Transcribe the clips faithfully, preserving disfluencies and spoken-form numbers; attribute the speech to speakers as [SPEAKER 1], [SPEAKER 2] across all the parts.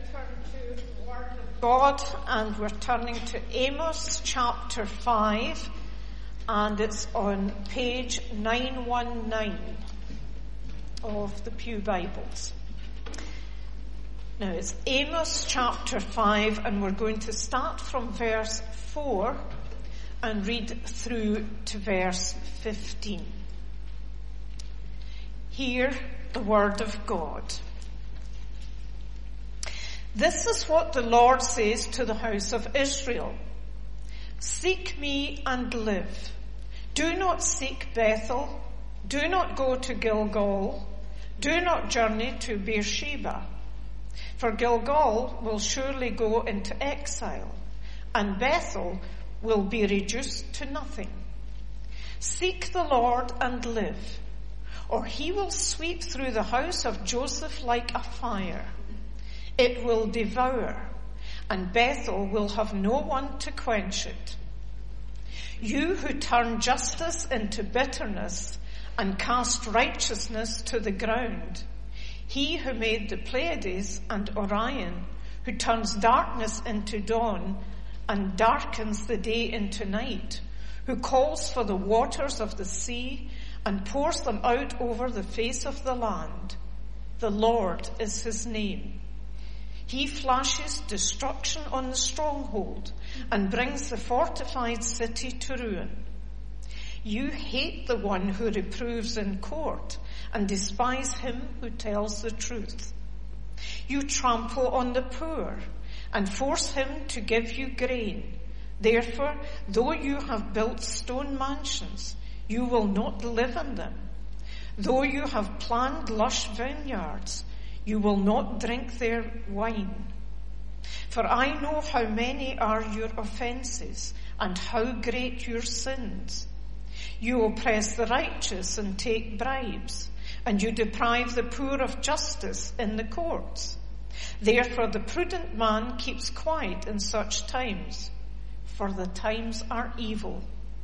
[SPEAKER 1] turn to the Word of God, and we're turning to Amos chapter five, and it's on page nine one nine of the Pew Bibles. Now it's Amos chapter five, and we're going to start from verse four and read through to verse fifteen. Hear the word of God. This is what the Lord says to the house of Israel. Seek me and live. Do not seek Bethel. Do not go to Gilgal. Do not journey to Beersheba. For Gilgal will surely go into exile, and Bethel will be reduced to nothing. Seek the Lord and live, or he will sweep through the house of Joseph like a fire. It will devour, and Bethel will have no one to quench it. You who turn justice into bitterness and cast righteousness to the ground, he who made the Pleiades and Orion, who turns darkness into dawn and darkens the day into night, who calls for the waters of the sea and pours them out over the face of the land. The Lord is his name. He flashes destruction on the stronghold and brings the fortified city to ruin. You hate the one who reproves in court and despise him who tells the truth. You trample on the poor and force him to give you grain. Therefore, though you have built stone mansions, you will not live in them. Though you have planned lush vineyards, you will not drink their wine. For I know how many are your offences and how great your sins. You oppress the righteous and take bribes, and you deprive the poor of justice in the courts. Therefore the prudent man keeps quiet in such times, for the times are evil.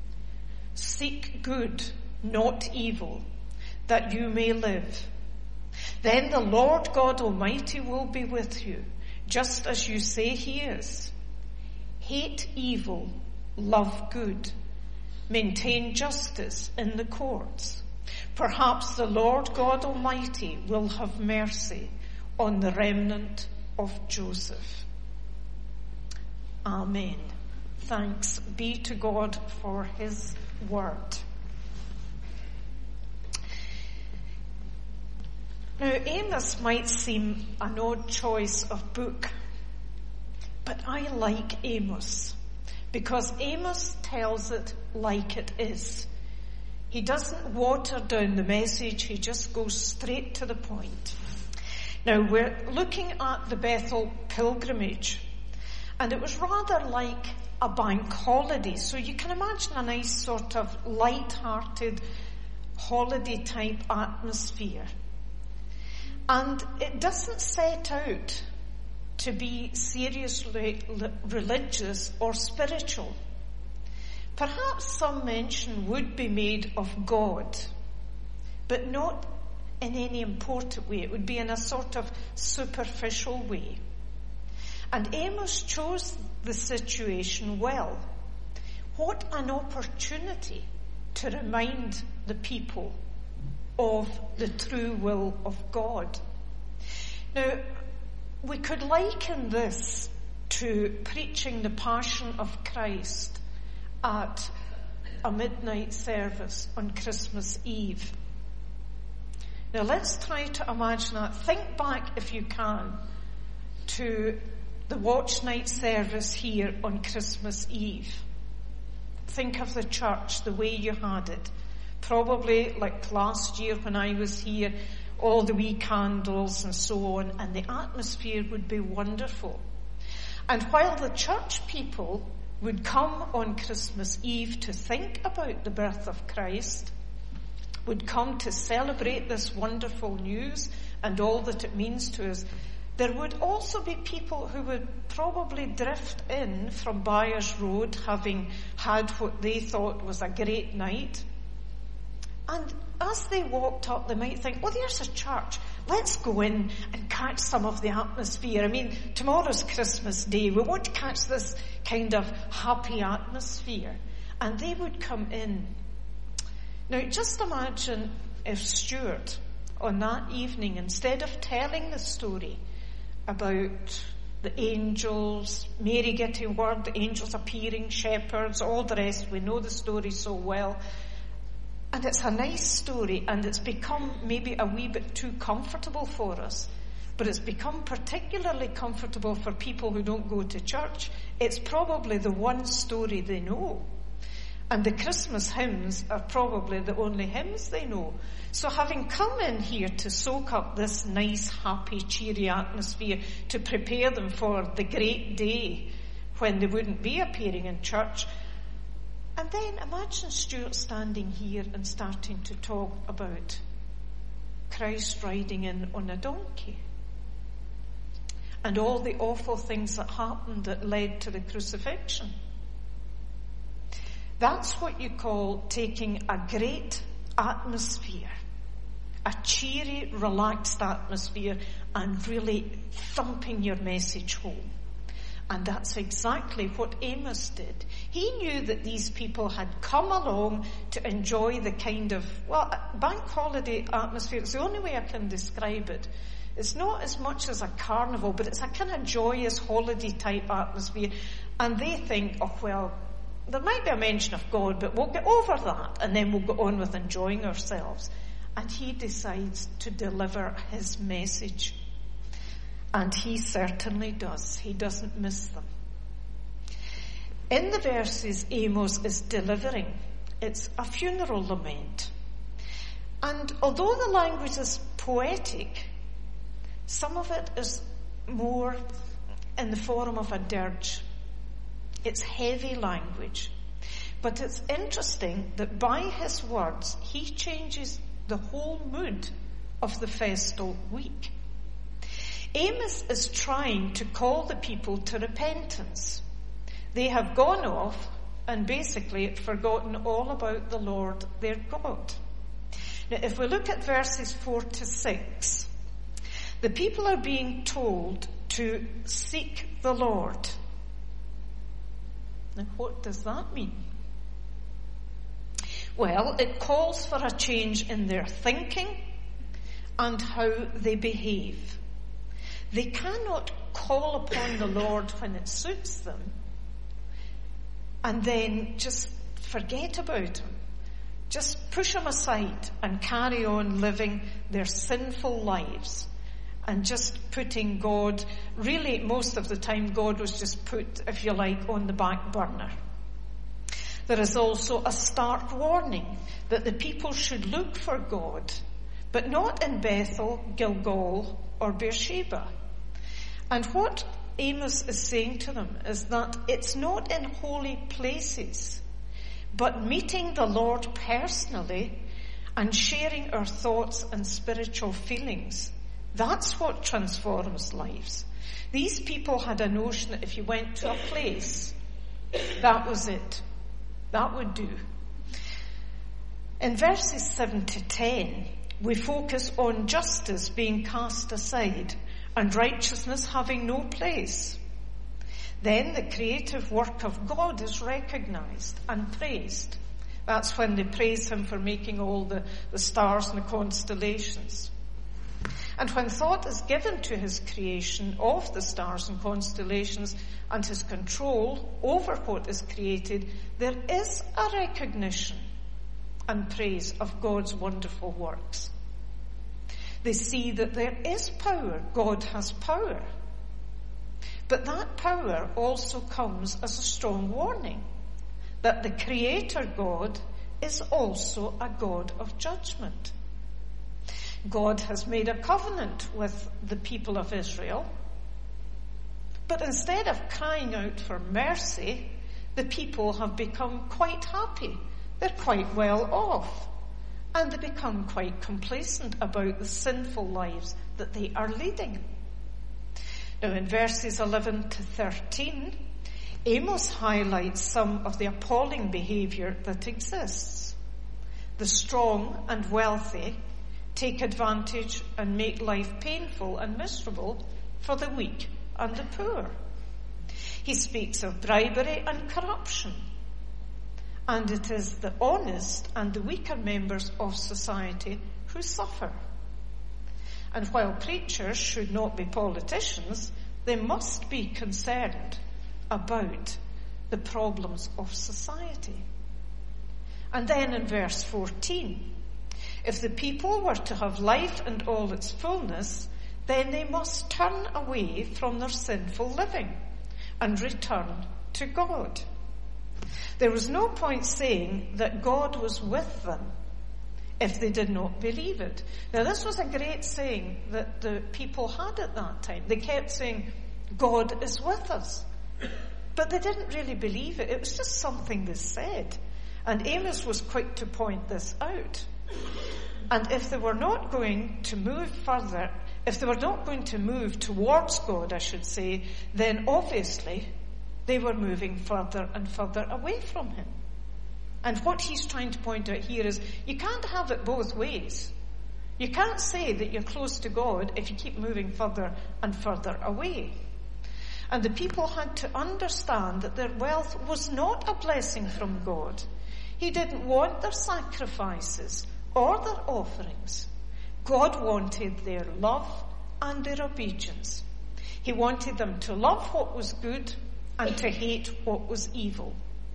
[SPEAKER 1] Seek good, not evil, that you may live. Then the Lord God Almighty will be with you, just as you say he is. Hate evil, love good, maintain justice in the courts. Perhaps the Lord God Almighty will have mercy on the remnant of Joseph. Amen. Thanks be to God for his word. Now, Amos might seem an odd choice of book, but I like Amos because Amos tells it like it is. He doesn't water down the message, he just goes straight to the point. Now, we're looking at the Bethel pilgrimage, and it was rather like a bank holiday, so you can imagine a nice sort of light-hearted holiday type atmosphere. And it doesn't set out to be seriously religious or spiritual. Perhaps some mention would be made of God, but not in any important way. It would be in a sort of superficial way. And Amos chose the situation well. What an opportunity to remind the people of the true will of God. Now, we could liken this to preaching the Passion of Christ at a midnight service on Christmas Eve. Now, let's try to imagine that. Think back, if you can, to the watch night service here on Christmas Eve. Think of the church, the way you had it. Probably like last year when I was here, all the wee candles and so on, and the atmosphere would be wonderful. And while the church people would come on Christmas Eve to think about the birth of Christ, would come to celebrate this wonderful news and all that it means to us, there would also be people who would probably drift in from Byers Road, having had what they thought was a great night. And as they walked up, they might think, oh, there's a church. let's go in and catch some of the atmosphere. I mean, tomorrow's Christmas Day. We want to catch this kind of happy atmosphere. And they would come in. Now, just imagine if Stuart, on that evening, instead of telling the story about the angels, Mary getting word, the angels appearing, shepherds, all the rest, we know the story so well. And it's a nice story, and it's become maybe a wee bit too comfortable for us. But it's become particularly comfortable for people who don't go to church. It's probably the one story they know. And the Christmas hymns are probably the only hymns they know. So having come in here to soak up this nice, happy, cheery atmosphere, to prepare them for the great day when they wouldn't be appearing in church, and then imagine Stuart standing here and starting to talk about Christ riding in on a donkey and all the awful things that happened that led to the crucifixion. That's what you call taking a great atmosphere, a cheery, relaxed atmosphere, and really thumping your message home. And that's exactly what Amos did. He knew that these people had come along to enjoy the kind of, well, bank holiday atmosphere. It's the only way I can describe it. It's not as much as a carnival, but it's a kind of joyous holiday type atmosphere. And they think, oh, well, there might be a mention of God, but we'll get over that and then we'll go on with enjoying ourselves. And he decides to deliver his message. And he certainly does. He doesn't miss them. In the verses Amos is delivering, it's a funeral lament. And although the language is poetic, some of it is more in the form of a dirge. It's heavy language. But it's interesting that by his words, he changes the whole mood of the festal week. Amos is trying to call the people to repentance. They have gone off and basically forgotten all about the Lord their God. Now, if we look at verses four to six, the people are being told to seek the Lord. Now, what does that mean? Well, it calls for a change in their thinking and how they behave. They cannot call upon the Lord when it suits them and then just forget about him. Just push him aside and carry on living their sinful lives and just putting God, really most of the time God was just put, if you like, on the back burner. There is also a stark warning that the people should look for God, but not in Bethel, Gilgal, or Beersheba. And what Amos is saying to them is that it's not in holy places, but meeting the Lord personally and sharing our thoughts and spiritual feelings. That's what transforms lives. These people had a notion that if you went to a place, that was it. That would do. In verses seven to ten, we focus on justice being cast aside and righteousness having no place. Then the creative work of God is recognized and praised. That's when they praise him for making all the, the stars and the constellations. And when thought is given to his creation of the stars and constellations and his control over what is created, there is a recognition and praise of God's wonderful works. They see that there is power. God has power. But that power also comes as a strong warning that the Creator God is also a God of judgment. God has made a covenant with the people of Israel, but instead of crying out for mercy, the people have become quite happy. They're quite well off. And they become quite complacent about the sinful lives that they are leading. Now in verses eleven to thirteen, Amos highlights some of the appalling behaviour that exists. The strong and wealthy take advantage and make life painful and miserable for the weak and the poor. He speaks of bribery and corruption. And it is the honest and the weaker members of society who suffer. And while preachers should not be politicians, they must be concerned about the problems of society. And then in verse fourteen, if the people were to have life and all its fullness, then they must turn away from their sinful living and return to God. There was no point saying that God was with them if they did not believe it. Now, this was a great saying that the people had at that time. They kept saying, God is with us. But they didn't really believe it. It was just something they said. And Amos was quick to point this out. And if they were not going to move further, if they were not going to move towards God, I should say, then obviously they were moving further and further away from him. And what he's trying to point out here is you can't have it both ways. You can't say that you're close to God if you keep moving further and further away. And the people had to understand that their wealth was not a blessing from God. He didn't want their sacrifices or their offerings. God wanted their love and their obedience. He wanted them to love what was good and to hate what was evil.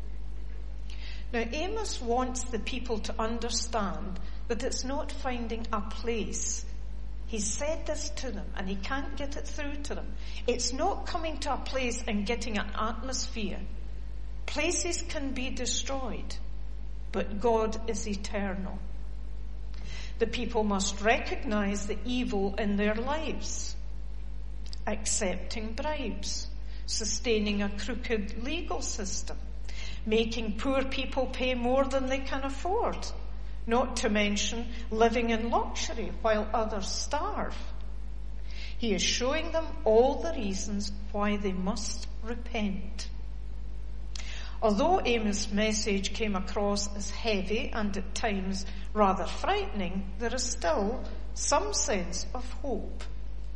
[SPEAKER 1] Now, Amos wants the people to understand that it's not finding a place. He's said this to them and he can't get it through to them. It's not coming to a place and getting an atmosphere. Places can be destroyed, but God is eternal. The people must recognize the evil in their lives. Accepting bribes, sustaining a crooked legal system, making poor people pay more than they can afford, not to mention living in luxury while others starve. He is showing them all the reasons why they must repent. Although Amos' message came across as heavy and at times rather frightening, there is still some sense of hope.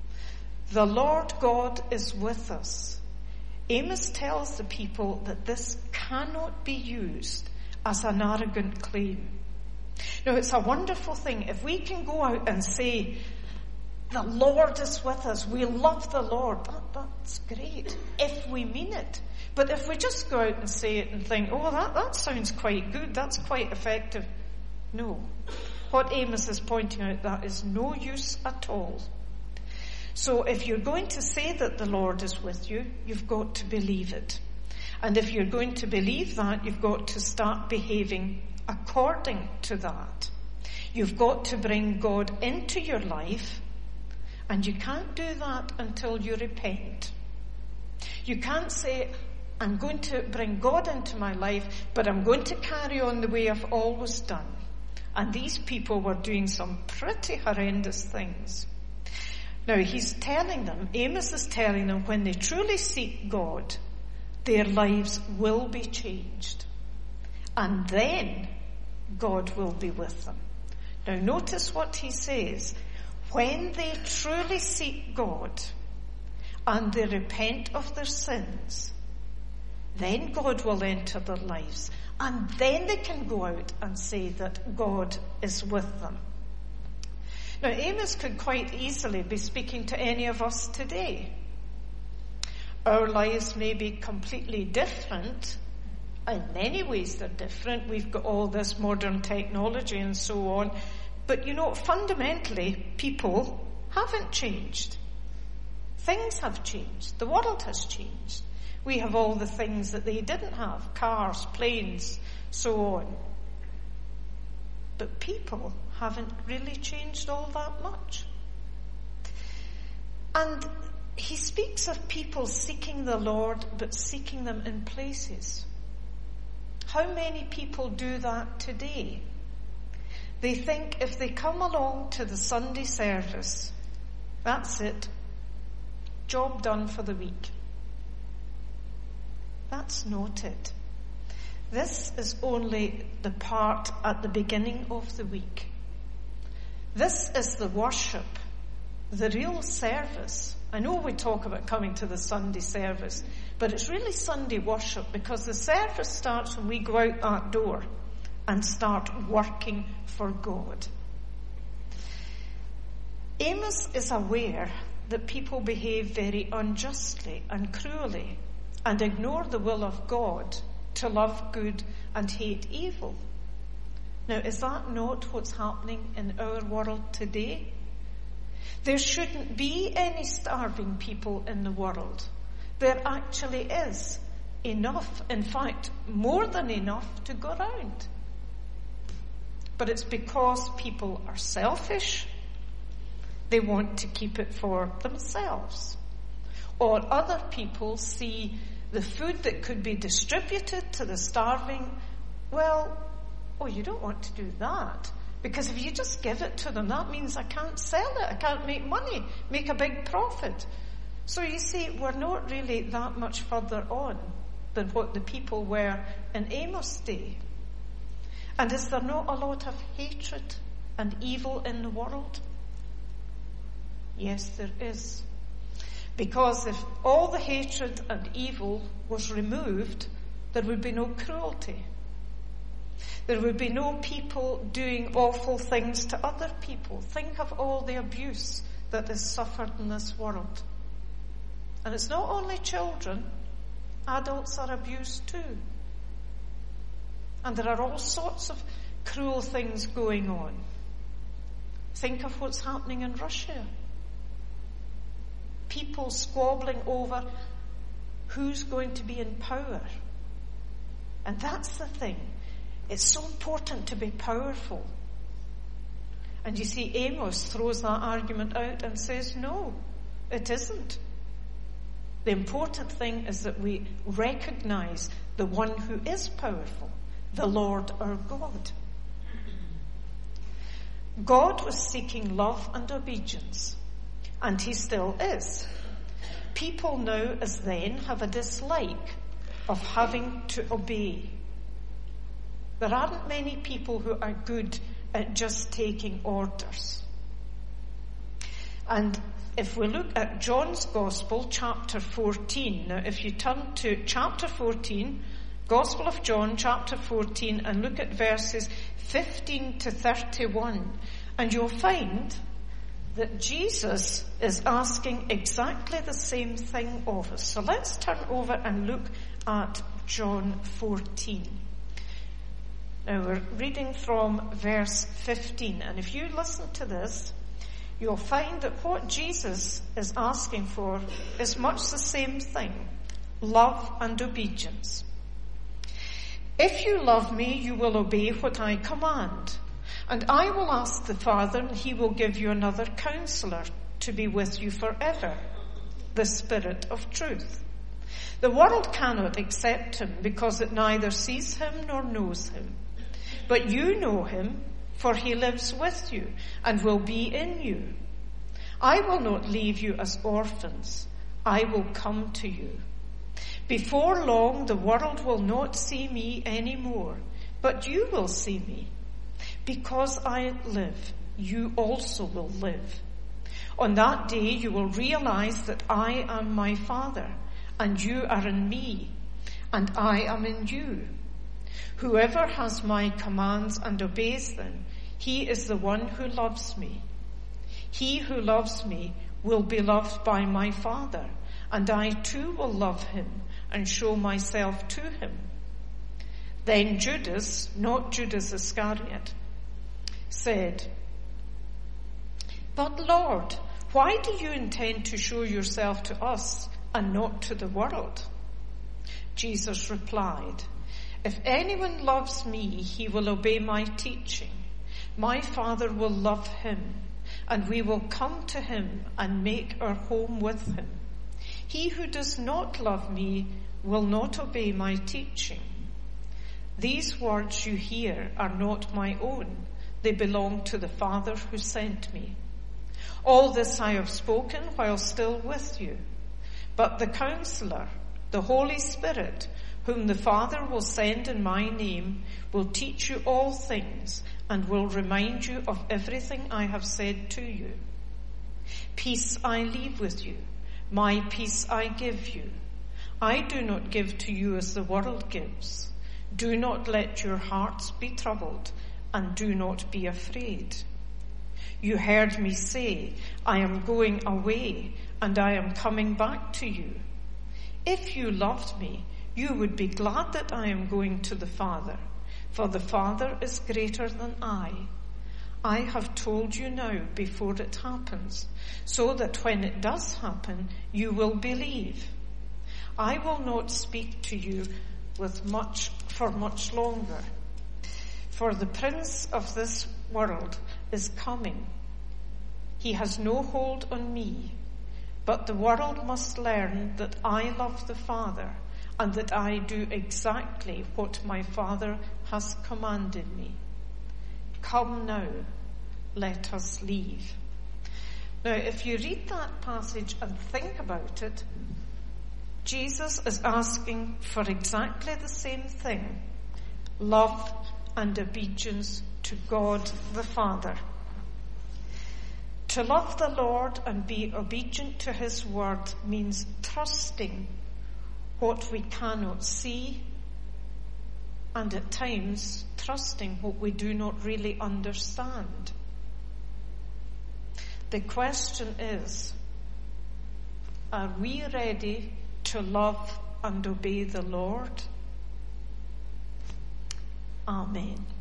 [SPEAKER 1] The Lord God is with us. Amos tells the people that this cannot be used as an arrogant claim. Now, it's a wonderful thing if we can go out and say, the Lord is with us, we love the Lord. That, that's great, if we mean it. But if we just go out and say it and think, oh, that, that sounds quite good, that's quite effective. No. What Amos is pointing out, that is no use at all. So if you're going to say that the Lord is with you, you've got to believe it. And if you're going to believe that, you've got to start behaving according to that. You've got to bring God into your life, and you can't do that until you repent. You can't say, I'm going to bring God into my life, but I'm going to carry on the way I've always done. And these people were doing some pretty horrendous things. Now, he's telling them, Amos is telling them, when they truly seek God, their lives will be changed. And then God will be with them. Now, notice what he says. When they truly seek God and they repent of their sins, then God will enter their lives. And then they can go out and say that God is with them. Now, Amos could quite easily be speaking to any of us today. Our lives may be completely different. In many ways they're different. We've got all this modern technology and so on. But, you know, fundamentally, people haven't changed. Things have changed. The world has changed. We have all the things that they didn't have. Cars, planes, so on. But people haven't really changed all that much. And he speaks of people seeking the Lord, but seeking them in places. How many people do that today? They think if they come along to the Sunday service, that's it. Job done for the week. That's not it. This is only the part at the beginning of the week. This is the worship, the real service. I know we talk about coming to the Sunday service, but it's really Sunday worship, because the service starts when we go out that door and start working for God. Amos is aware that people behave very unjustly and cruelly and ignore the will of God to love good and hate evil. Now, is that not what's happening in our world today? There shouldn't be any starving people in the world. There actually is enough, in fact, more than enough to go round. But it's because people are selfish. They want to keep it for themselves. Or other people see the food that could be distributed to the starving. Well, oh, you don't want to do that. Because if you just give it to them, that means I can't sell it. I can't make money, make a big profit. So you see, we're not really that much further on than what the people were in Amos' day. And is there not a lot of hatred and evil in the world? Yes, there is. Because if all the hatred and evil was removed, there would be no cruelty. There would be no people doing awful things to other people. Think of all the abuse that is suffered in this world. And it's not only children, adults are abused too. And there are all sorts of cruel things going on. Think of what's happening in Russia. People squabbling over who's going to be in power. And that's the thing. It's so important to be powerful. And you see, Amos throws that argument out and says, no, it isn't. The important thing is that we recognize the one who is powerful, the Lord our God. God was seeking love and obedience, and he still is. People now, as then, have a dislike of having to obey. There aren't many people who are good at just taking orders. And if we look at John's Gospel, chapter fourteen, now if you turn to chapter fourteen, Gospel of John, chapter fourteen, and look at verses fifteen to thirty-one, and you'll find that Jesus is asking exactly the same thing of us. So let's turn over and look at John fourteen. Now we're reading from verse fifteen, and if you listen to this, you'll find that what Jesus is asking for is much the same thing: love and obedience. If you love me, you will obey what I command. And I will ask the Father, and he will give you another counselor to be with you forever, the Spirit of truth. The world cannot accept him because it neither sees him nor knows him. But you know him, for he lives with you and will be in you. I will not leave you as orphans. I will come to you. Before long, the world will not see me anymore, but you will see me. Because I live, you also will live. On that day, you will realize that I am my Father, and you are in me, and I am in you. Whoever has my commands and obeys them, he is the one who loves me. He who loves me will be loved by my Father, and I too will love him and show myself to him. Then Judas, not Judas Iscariot, said, But Lord, why do you intend to show yourself to us and not to the world? Jesus replied, If anyone loves me, he will obey my teaching. My Father will love him, and we will come to him and make our home with him. He who does not love me will not obey my teaching. These words you hear are not my own. They belong to the Father who sent me. All this I have spoken while still with you. But the Counselor, the Holy Spirit, whom the Father will send in my name, will teach you all things and will remind you of everything I have said to you. Peace I leave with you, my peace I give you. I do not give to you as the world gives. Do not let your hearts be troubled, and do not be afraid. You heard me say, I am going away, and I am coming back to you. If you loved me, you would be glad that I am going to the Father, for the Father is greater than I. I have told you now before it happens, so that when it does happen, you will believe. I will not speak to you with much for much longer, for the prince of this world is coming. He has no hold on me, but the world must learn that I love the Father and that I do exactly what my Father has commanded me. Come now, let us leave. Now, if you read that passage and think about it, Jesus is asking for exactly the same thing: love and obedience to God the Father. To love the Lord and be obedient to his word means trusting what we cannot see, and at times trusting what we do not really understand. The question is, are we ready to love and obey the Lord? Amen.